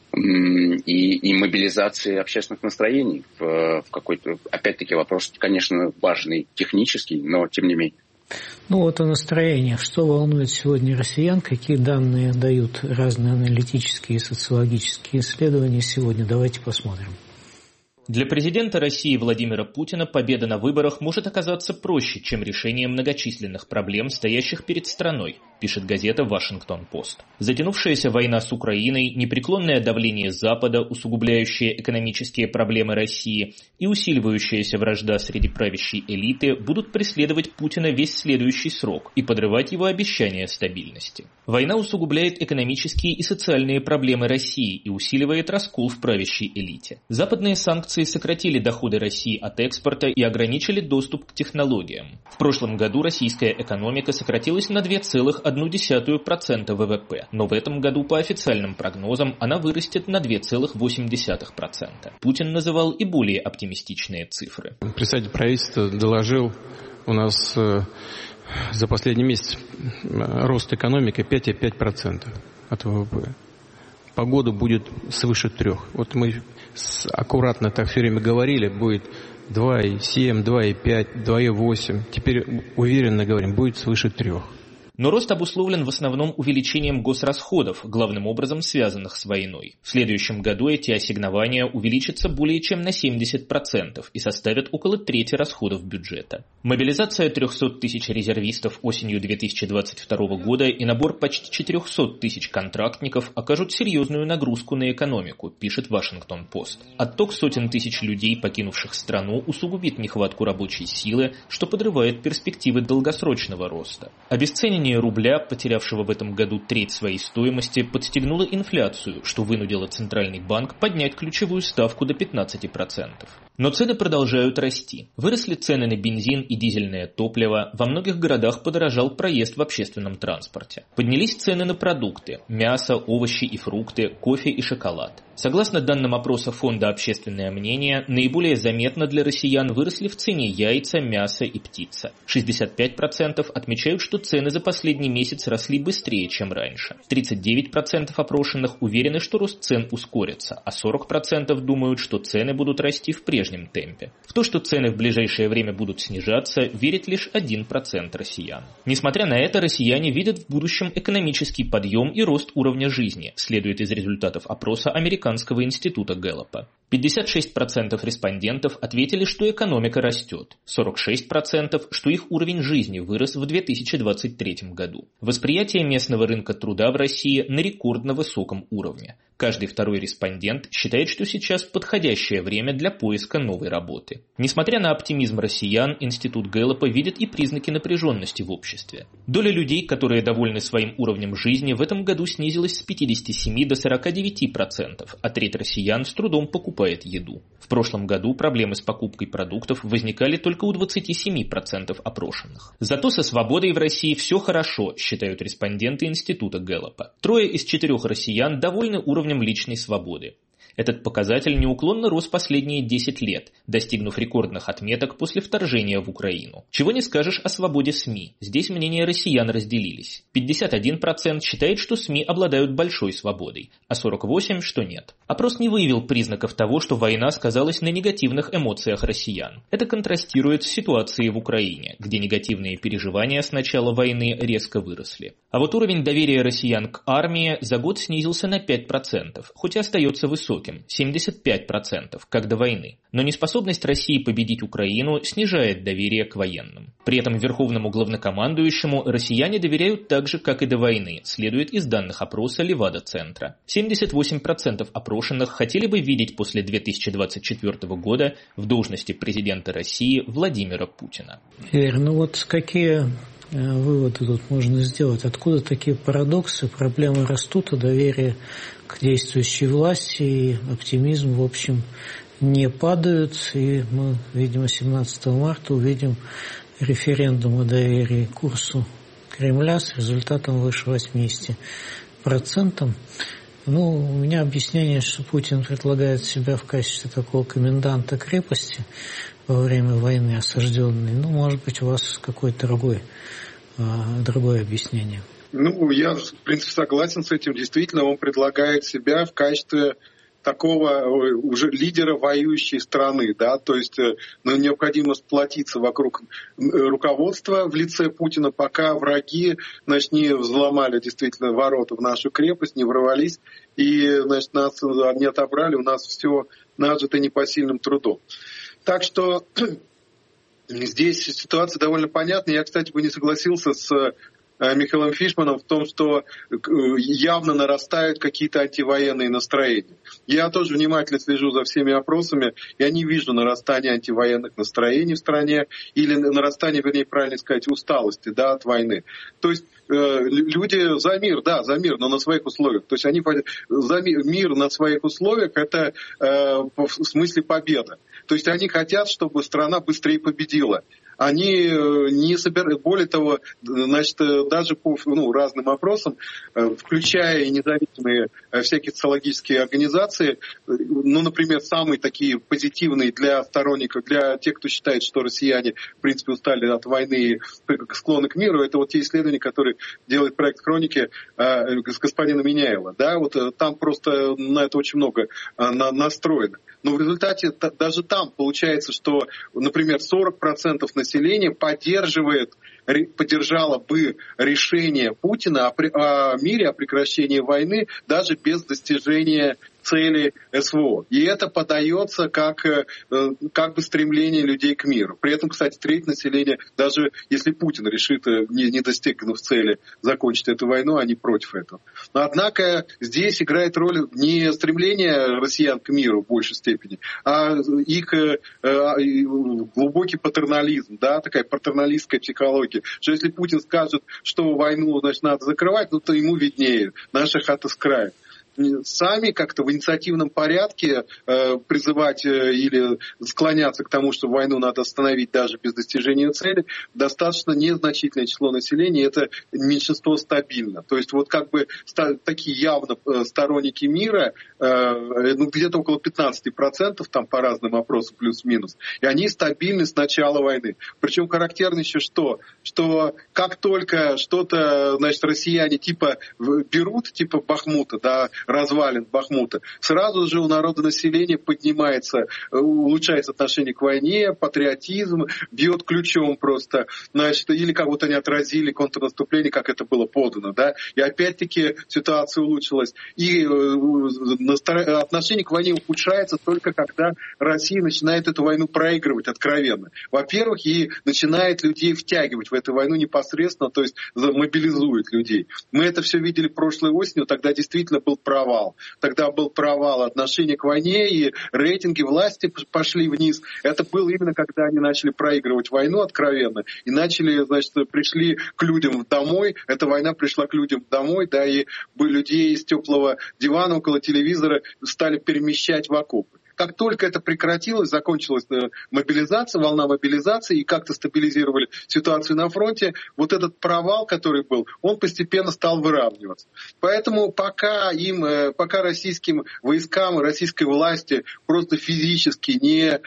мобилизации общественных настроений в какой-то, опять-таки, вопрос, конечно, важный, технический, но тем не менее. О настроениях. Что волнует сегодня россиян? Какие данные дают разные аналитические и социологические исследования сегодня? Давайте посмотрим. Для президента России Владимира Путина победа на выборах может оказаться проще, чем решение многочисленных проблем, стоящих перед страной, пишет газета «Вашингтон-Пост». Затянувшаяся война с Украиной, непреклонное давление Запада, усугубляющее экономические проблемы России и усиливающаяся вражда среди правящей элиты будут преследовать Путина весь следующий срок и подрывать его обещания стабильности. Война усугубляет экономические и социальные проблемы России и усиливает раскол в правящей элите. Западные санкции сократили доходы России от экспорта и ограничили доступ к технологиям. В прошлом году российская экономика сократилась на 2,1% ВВП, но в этом году по официальным прогнозам она вырастет на 2,8%. Путин называл и более оптимистичные цифры. Председатель правительства доложил, у нас за последний месяц рост экономики 5,5% от ВВП. По году будет свыше 3%. Мы аккуратно так все время говорили, будет 2,7, 2,5, 2,8. Теперь уверенно говорим, будет свыше 3%. Но рост обусловлен в основном увеличением госрасходов, главным образом связанных с войной. В следующем году эти ассигнования увеличатся более чем на 70% и составят около трети расходов бюджета. Мобилизация 300 тысяч резервистов осенью 2022 года и набор почти 400 тысяч контрактников окажут серьезную нагрузку на экономику, пишет Вашингтон-Пост. Отток сотен тысяч людей, покинувших страну, усугубит нехватку рабочей силы, что подрывает перспективы долгосрочного роста. Обесценение рубля, потерявшего в этом году треть своей стоимости, подстегнуло инфляцию, что вынудило Центральный банк поднять ключевую ставку до 15%. Но цены продолжают расти. Выросли цены на бензин и дизельное топливо, во многих городах подорожал проезд в общественном транспорте. Поднялись цены на продукты – мясо, овощи и фрукты, кофе и шоколад. Согласно данным опроса Фонда «Общественное мнение», наиболее заметно для россиян выросли в цене яйца, мясо и птица. 65% отмечают, что цены за последний месяц росли быстрее, чем раньше. 39% опрошенных уверены, что рост цен ускорится, а 40% думают, что цены будут расти в прежнем темпе. В то, что цены в ближайшее время будут снижаться, верит лишь 1% россиян. Несмотря на это, россияне видят в будущем экономический подъем и рост уровня жизни, следует из результатов опроса Американского института Гэллопа. 56% респондентов ответили, что экономика растет, 46%, что их уровень жизни вырос в 2023 году. Восприятие местного рынка труда в России на рекордно высоком уровне. Каждый второй респондент считает, что сейчас подходящее время для поиска новой работы. Несмотря на оптимизм россиян, институт Гэллопа видит и признаки напряженности в обществе. Доля людей, которые довольны своим уровнем жизни, в этом году снизилась с 57 до 49%, а треть россиян с трудом покупает еду. В прошлом году проблемы с покупкой продуктов возникали только у 27% опрошенных. Зато со свободой в России все хорошо, считают респонденты института Гэллопа. 3 из 4 россиян довольны уровнем личной свободы. Этот показатель неуклонно рос последние 10 лет, достигнув рекордных отметок после вторжения в Украину. Чего не скажешь о свободе СМИ. Здесь мнения россиян разделились. 51% считает, что СМИ обладают большой свободой, а 48% что нет. Опрос не выявил признаков того, что война сказалась на негативных эмоциях россиян. Это контрастирует с ситуацией в Украине, где негативные переживания с начала войны резко выросли. А вот уровень доверия россиян к армии за год снизился на 5%, хоть и остается высоким. 75%, как до войны. Но неспособность России победить Украину снижает доверие к военным. При этом верховному главнокомандующему россияне доверяют так же, как и до войны, следует из данных опроса Левада-центра. 78% опрошенных хотели бы видеть после 2024 года в должности президента России Владимира Путина. Игорь, какие выводы тут можно сделать? Откуда такие парадоксы? Проблемы растут, а доверие к действующей власти и оптимизм, в общем, не падают. И мы, видимо, 17 марта увидим референдум о доверии курсу Кремля с результатом выше 80%. У меня объяснение, что Путин предлагает себя в качестве такого коменданта крепости во время войны осажденной. Может быть, у вас какое-то другое объяснение. Я, в принципе, согласен с этим. Действительно, он предлагает себя в качестве такого уже лидера воюющей страны, да, то есть необходимо сплотиться вокруг руководства в лице Путина, пока враги, не взломали действительно ворота в нашу крепость, не ворвались и, нас не отобрали, у нас все нажито непосильным трудом. Так что здесь ситуация довольно понятна. Я, кстати, бы не согласился с Михаилом Фишманом в том, что явно нарастают какие-то антивоенные настроения. Я тоже внимательно слежу за всеми опросами, я не вижу нарастания антивоенных настроений в стране или нарастания, правильно сказать, усталости, от войны. То есть люди за мир, но на своих условиях. То есть они за мир на своих условиях, это в смысле победа. То есть они хотят, чтобы страна быстрее победила. Они не собирают, более того, даже по разным опросам, включая и независимые всякие социологические организации, например, самые такие позитивные для сторонников, для тех, кто считает, что россияне, в принципе, устали от войны и склонны к миру, это те исследования, которые делает проект «Хроники» господина Миняева. Там просто на это очень много настроено. Но в результате даже там получается, что, например, 40% населения поддержало бы решение Путина о мире, о прекращении войны, даже без достижения цели СВО. И это подается как бы стремление людей к миру. При этом, кстати, треть населения, даже если Путин решит, не достигнув цели, закончить эту войну, они против этого. Но, однако, здесь играет роль не стремление россиян к миру в большей степени, а их глубокий патернализм, такая патерналистская психология, что если Путин скажет, что войну, надо закрывать, то ему виднее, наша хата с краю. сами как-то в инициативном порядке призывать или склоняться к тому, что войну надо остановить даже без достижения цели, достаточно незначительное число населения, это меньшинство стабильно. То есть вот как бы такие явно сторонники мира, где-то около 15%, там по разным опросам плюс-минус, и они стабильны с начала войны. Причем характерно еще что как только что-то, значит, россияне типа берут, типа Бахмута, да, развалин Бахмута, сразу же у народонаселения поднимается, улучшается отношение к войне, патриотизм, бьет ключом просто, значит, или как будто они отразили контрнаступление, как это было подано, да, и опять-таки ситуация улучшилась. И отношение к войне ухудшается только когда Россия начинает эту войну проигрывать откровенно. Во-первых, и начинает людей втягивать в эту войну непосредственно, то есть мобилизует людей. Мы это все видели прошлой осенью, тогда действительно был провал. Тогда был провал отношения к войне, и рейтинги власти пошли вниз. Это было именно когда они начали проигрывать войну откровенно, и начали, значит, пришли к людям домой, эта война пришла к людям домой, да, и людей из теплого дивана около телевизора стали перемещать в окопы. Как только это прекратилось, закончилась мобилизация, волна мобилизации, и как-то стабилизировали ситуацию на фронте, вот этот провал, который был, он постепенно стал выравниваться. Поэтому пока российским войскам и российской власти просто физически не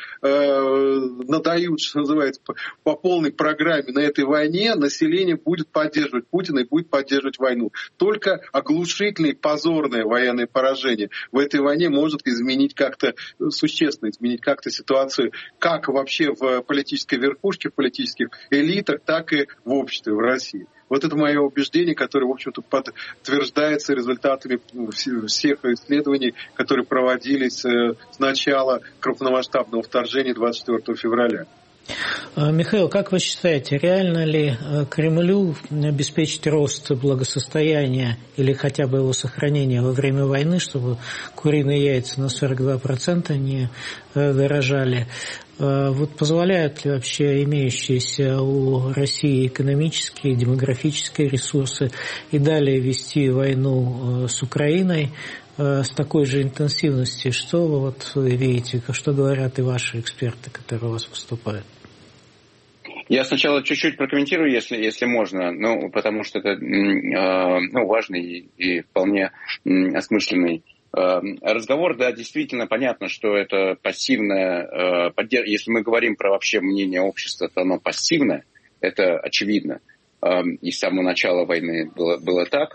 надают, что называется, по полной программе на этой войне, население будет поддерживать Путина и будет поддерживать войну. Только оглушительное, позорное военное поражение в этой войне может изменить как-то существенно изменить как-то ситуацию как вообще в политической верхушке, в политических элитах, так и в обществе, в России. Вот это мое убеждение, которое, в общем-то, подтверждается результатами всех исследований, которые проводились с начала крупномасштабного вторжения 24 февраля. Михаил, как вы считаете, реально ли Кремлю обеспечить рост благосостояния или хотя бы его сохранение во время войны, чтобы куриные яйца на 42% не дорожали? Вот позволяют ли вообще имеющиеся у России экономические, демографические ресурсы и далее вести войну с Украиной с такой же интенсивностью? Что вы вот видите, что говорят и ваши эксперты, которые у вас выступают? Я сначала чуть-чуть прокомментирую, если можно, потому что это важный и вполне осмысленный разговор. Да, действительно понятно, что это пассивное поддержка. Если мы говорим про вообще мнение общества, то оно пассивное, это очевидно. И с самого начала войны было так.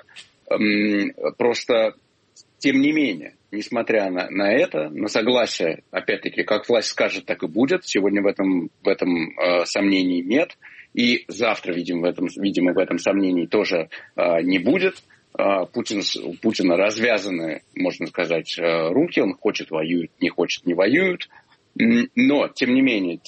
Просто, тем не менее, несмотря на это, на согласие, опять-таки, как власть скажет, так и будет. Сегодня в этом сомнений нет. И завтра, видимо, в этом сомнений тоже не будет. У Путина развязаны, можно сказать, руки. Он хочет — воюет, не хочет — не воюет. Но, тем не менее,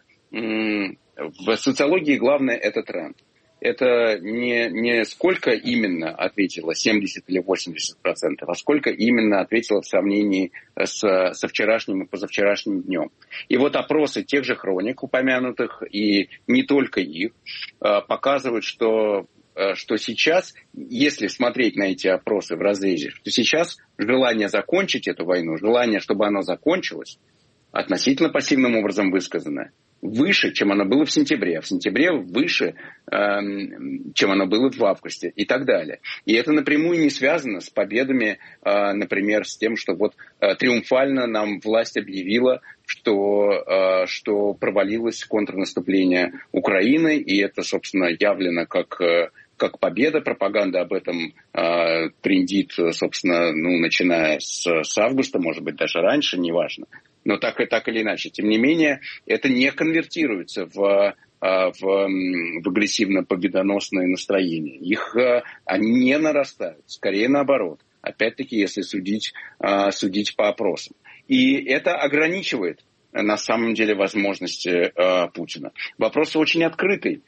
в социологии главное — это тренд. Это не сколько именно ответило 70 или 80%, а сколько именно ответило в сравнении со вчерашним и позавчерашним днем. И вот опросы тех же хроник упомянутых, и не только их, показывают, что сейчас, если смотреть на эти опросы в разрезе, то сейчас желание закончить эту войну, желание, чтобы она закончилась, относительно пассивным образом высказанное, выше, чем оно было в сентябре, а в сентябре выше, чем оно было в августе и так далее. И это напрямую не связано с победами, например, с тем, что вот триумфально нам власть объявила, что провалилось контрнаступление Украины, и это, собственно, явлено как победа. Пропаганда об этом трендит, собственно, начиная с августа, может быть, даже раньше, неважно. Но так или иначе. Тем не менее, это не конвертируется в агрессивно-победоносное настроение. Они не нарастают, скорее наоборот. Опять-таки, если судить по опросам. И это ограничивает, на самом деле, возможности Путина. Вопрос очень открытый.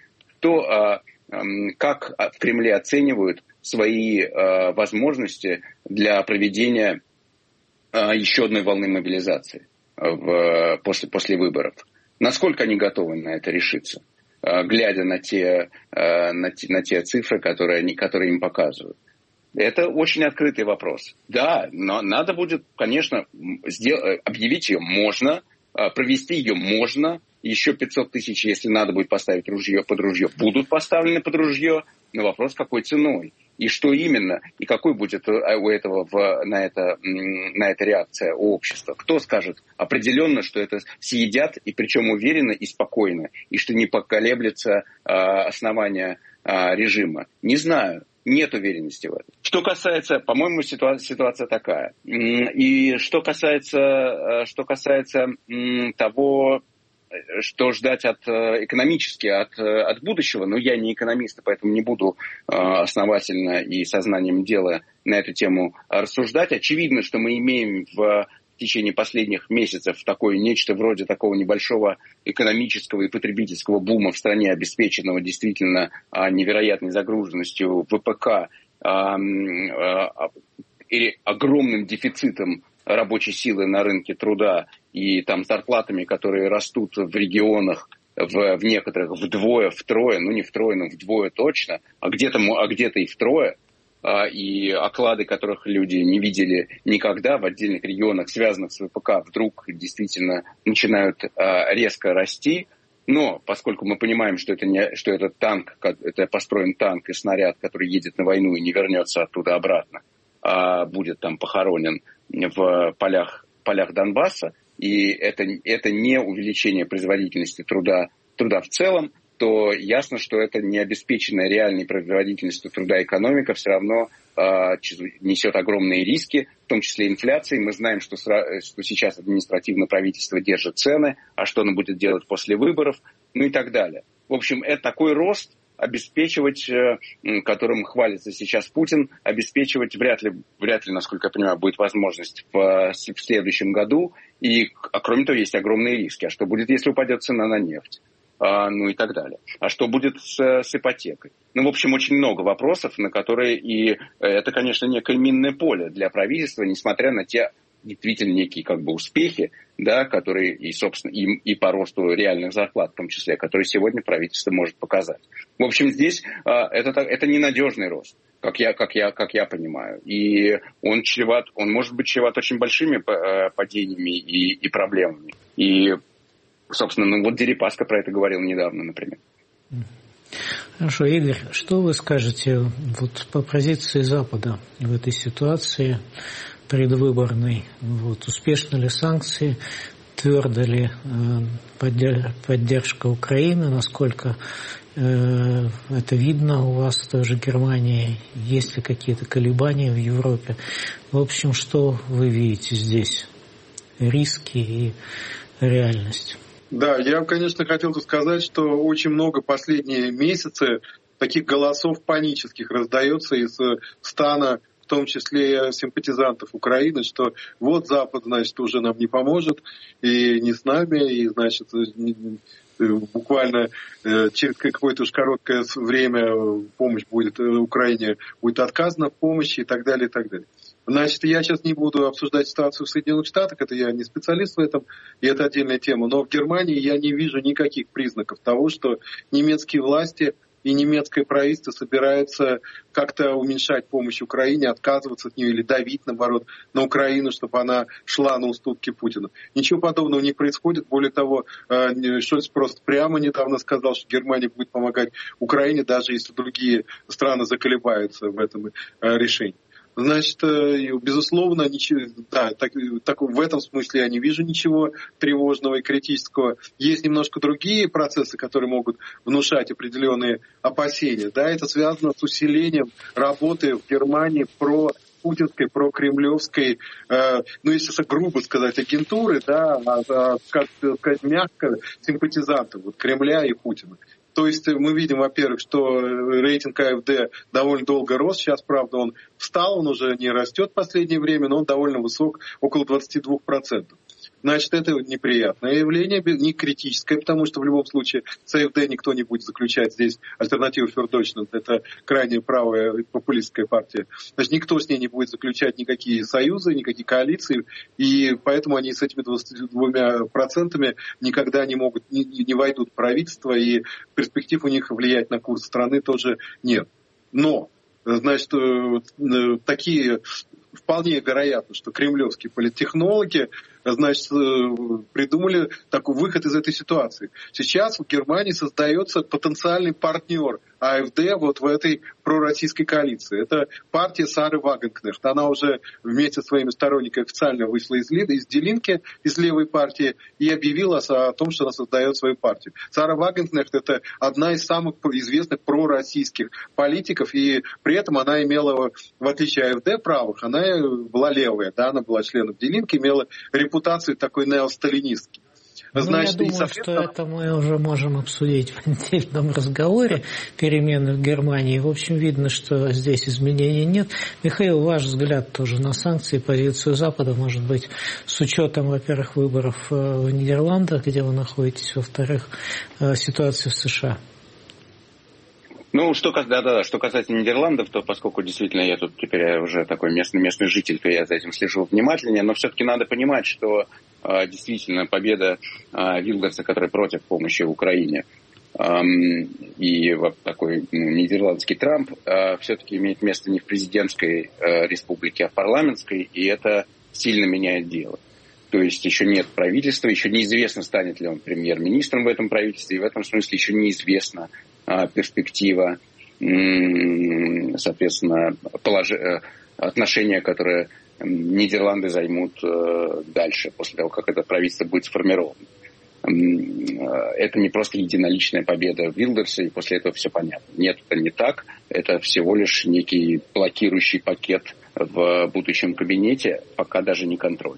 Как в Кремле оценивают свои возможности для проведения еще одной волны мобилизации после выборов. Насколько они готовы на это решиться, глядя на те цифры, которые им показывают. Это очень открытый вопрос. Да, но надо будет, конечно, объявить ее можно, провести ее можно. Еще 500 тысяч, если надо будет поставить ружье под ружье, будут поставлены под ружье. Но вопрос, какой ценой. И что именно, и какой будет у этого на это реакция у общества. Кто скажет определенно, что это съедят, и причем уверенно и спокойно, и что не поколеблется основание режима? Не знаю. Нет уверенности в этом. Что касается, по-моему, ситуация такая. И что касается того, что ждать экономически от будущего, но я не экономист, поэтому не буду основательно и сознанием дела на эту тему рассуждать. Очевидно, что мы имеем в течение последних месяцев такое нечто вроде такого небольшого экономического и потребительского бума в стране, обеспеченного действительно невероятной загруженностью ВПК или огромным дефицитом рабочей силы на рынке труда и там зарплатами, которые растут в регионах, в некоторых вдвое, втрое, ну не втрое, но вдвое точно, а где-то и втрое, и оклады, которых люди не видели никогда в отдельных регионах, связанных с ВПК, вдруг действительно начинают резко расти. Но поскольку мы понимаем, что это танк, это построен танк и снаряд, который едет на войну и не вернется оттуда обратно, а будет там похоронен в полях Донбасса, и это не увеличение производительности труда в целом, то ясно, что это не обеспеченная реальной производительностью труда экономика все равно несет огромные риски, в том числе инфляции. Мы знаем, что сейчас административное правительство держит цены, а что оно будет делать после выборов, ну и так далее. В общем, это такой рост обеспечивать, которым хвалится сейчас Путин, обеспечивать вряд ли, насколько я понимаю, будет возможность в следующем году. А кроме того, есть огромные риски. А что будет, если упадет цена на нефть? Ну и так далее. А что будет с ипотекой? Ну, в общем, очень много вопросов, на которые и это, конечно, некое минное поле для правительства, несмотря на те действительно некие успехи, да, которые и, собственно, и по росту реальных зарплат, в том числе, которые сегодня правительство может показать. В общем, здесь это ненадежный рост, как я понимаю. И он может быть чреват очень большими падениями и проблемами. И собственно, Дерипаска про это говорил недавно, например. Хорошо, Игорь, что вы скажете по позиции Запада в этой ситуации предвыборной? Успешны ли санкции? Твердо ли поддержка Украины? Насколько это видно у вас тоже в Германии? Есть ли какие-то колебания в Европе? В общем, что вы видите здесь? Риски и реальность. Да, я, конечно, хотел бы сказать, что очень много последние месяцы таких голосов панических раздается из стана, в том числе симпатизантов Украины, что вот Запад, значит, уже нам не поможет, и не с нами, и, значит, буквально через какое-то уж короткое время помощь будет Украине, будет отказана в помощи и так далее, и так далее. Значит, я сейчас не буду обсуждать ситуацию в Соединенных Штатах, это я не специалист в этом, и это отдельная тема. Но в Германии я не вижу никаких признаков того, что немецкие власти и немецкое правительство собираются как-то уменьшать помощь Украине, отказываться от нее или давить, наоборот, на Украину, чтобы она шла на уступки Путину. Ничего подобного не происходит. Более того, Шольц просто прямо недавно сказал, что Германия будет помогать Украине, даже если другие страны заколебаются в этом решении. Значит, безусловно, в этом смысле я не вижу ничего тревожного и критического. Есть немножко другие процессы, которые могут внушать определенные опасения. Да, это связано с усилением работы в Германии путинской, прокремлевской, если грубо сказать, агентуры, да, как сказать, мягко, симпатизантов Кремля и Путина. То есть мы видим, во-первых, что рейтинг АфД довольно долго рос. Сейчас, правда, он встал, он уже не растет в последнее время, но он довольно высок, около 22%. Значит, это неприятное явление, не критическое, потому что в любом случае с АфД никто не будет заключать здесь альтернативу für Deutschland. Это крайне правая популистская партия. Значит, никто с ней не будет заключать никакие союзы, никакие коалиции, и поэтому они с этими 22% никогда не войдут в правительство, и перспектив у них влиять на курс страны тоже нет. Но значит, такие... Вполне вероятно, что кремлевские политтехнологи, значит, придумали такой выход из этой ситуации. Сейчас в Германии создается потенциальный партнер АфД вот в этой пророссийской коалиции. Это партия Сары Вагенкнехт. Она уже вместе со своими сторонниками официально вышла из Die Linke, из левой партии, и объявила о том, что она создает свою партию. Сара Вагенкнехт — это одна из самых известных пророссийских политиков, и при этом она имела, в отличие от АфД правых, она была левая, да, она была членом Die Linke, имела репутацию такой неосталинистки. Значит, я думаю, что это мы уже можем обсудить в отдельном разговоре, перемены в Германии. В общем, видно, что здесь изменений нет. Михаил, ваш взгляд тоже на санкции, позицию Запада, может быть, с учетом, во-первых, выборов в Нидерландах, где вы находитесь, во-вторых, ситуации в США? Ну, что касается Нидерландов, то поскольку действительно я тут теперь уже такой местный житель, то я за этим слежу внимательнее, но все-таки надо понимать, что действительно победа Вилдерса, который против помощи Украине, и вот такой нидерландский Трамп все-таки имеет место не в президентской республике, а в парламентской, и это сильно меняет дело. То есть еще нет правительства, еще неизвестно, станет ли он премьер-министром в этом правительстве, и в этом смысле еще неизвестна перспектива, соответственно, отношения, которые Нидерланды займут дальше, после того, как это правительство будет сформировано. Это не просто единоличная победа Вилдерса, и после этого все понятно. Нет, это не так. Это всего лишь некий блокирующий пакет в будущем кабинете, пока даже не контроль.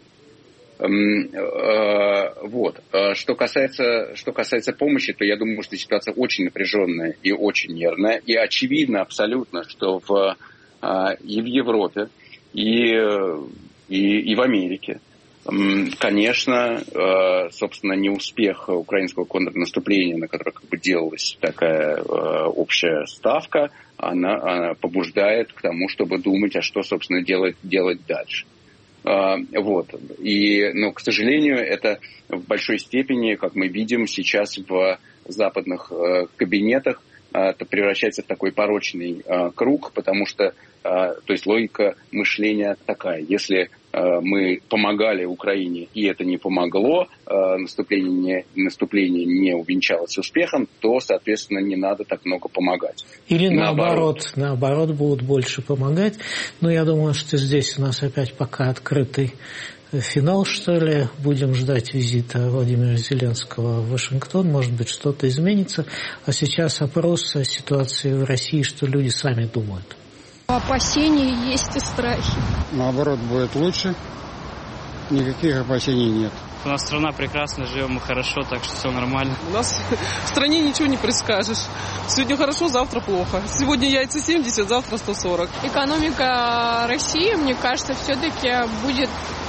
Вот. Что касается помощи, то я думаю, что ситуация очень напряженная и очень нервная. И очевидно абсолютно, что и в Европе, и в Америке, конечно, собственно, неуспех украинского контрнаступления, на которое как бы делалась такая общая ставка, она побуждает к тому, чтобы думать, а что, собственно, делать дальше. Вот. Но, к сожалению, это в большой степени, как мы видим сейчас в западных кабинетах, это превращается в такой порочный круг, потому что, то есть логика мышления такая: если мы помогали Украине, и это не помогло, наступление не увенчалось успехом, то, соответственно, не надо так много помогать. Или наоборот будут больше помогать. Но я думаю, что здесь у нас опять пока открытый финал, что ли. Будем ждать визита Владимира Зеленского в Вашингтон. Может быть, что-то изменится. А сейчас опрос о ситуации в России, что люди сами думают. Опасения есть и страхи. Наоборот, будет лучше. Никаких опасений нет. У нас страна прекрасна, живем мы хорошо, так что все нормально. У нас в стране ничего не предскажешь. Сегодня хорошо, завтра плохо. Сегодня яйца 70, завтра 140. Экономика России, мне кажется, все-таки будет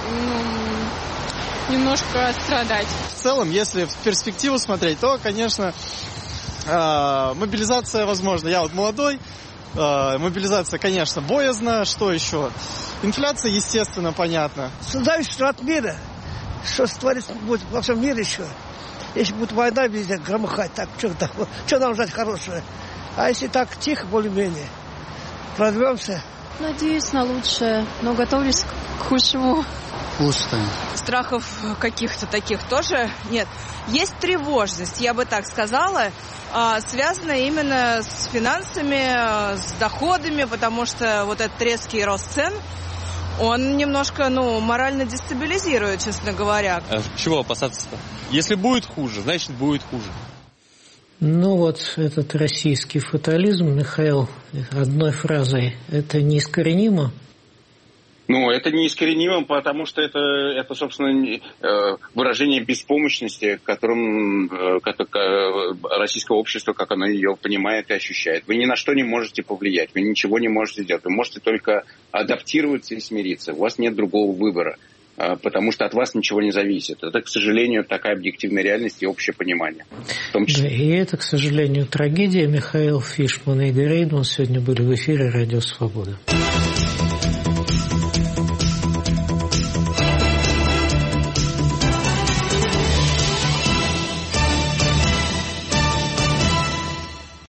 немножко страдать. В целом, если в перспективу смотреть, то, конечно, мобилизация возможна. Я вот молодой. Мобилизация, конечно, боязно. Что еще? Инфляция, естественно, понятно. Зависит от мира. Что творится будет во всем мире еще. Если будет война везде громыхать, так что нам ждать хорошего? А если так тихо, более-менее, прорвемся. Надеюсь на лучшее, но готовлюсь к худшему. Страхов каких-то таких тоже нет. Есть тревожность, я бы так сказала, связанная именно с финансами, с доходами, потому что вот этот резкий рост цен, он немножко, морально дестабилизирует, честно говоря. Чего опасаться-то? Если будет хуже, значит будет хуже. Вот этот российский фатализм, Михаил, одной фразой, это неискоренимо? Это неискоренимо, потому что это собственно, выражение беспомощности, которым российское общество, как оно ее понимает и ощущает. Вы ни на что не можете повлиять, вы ничего не можете сделать. Вы можете только адаптироваться и смириться. У вас нет другого выбора, потому что от вас ничего не зависит. Это, к сожалению, такая объективная реальность и общее понимание. В том числе. И это, к сожалению, трагедия. Михаил Фишман и Игорь Эйдман сегодня были в эфире «Радио Свобода».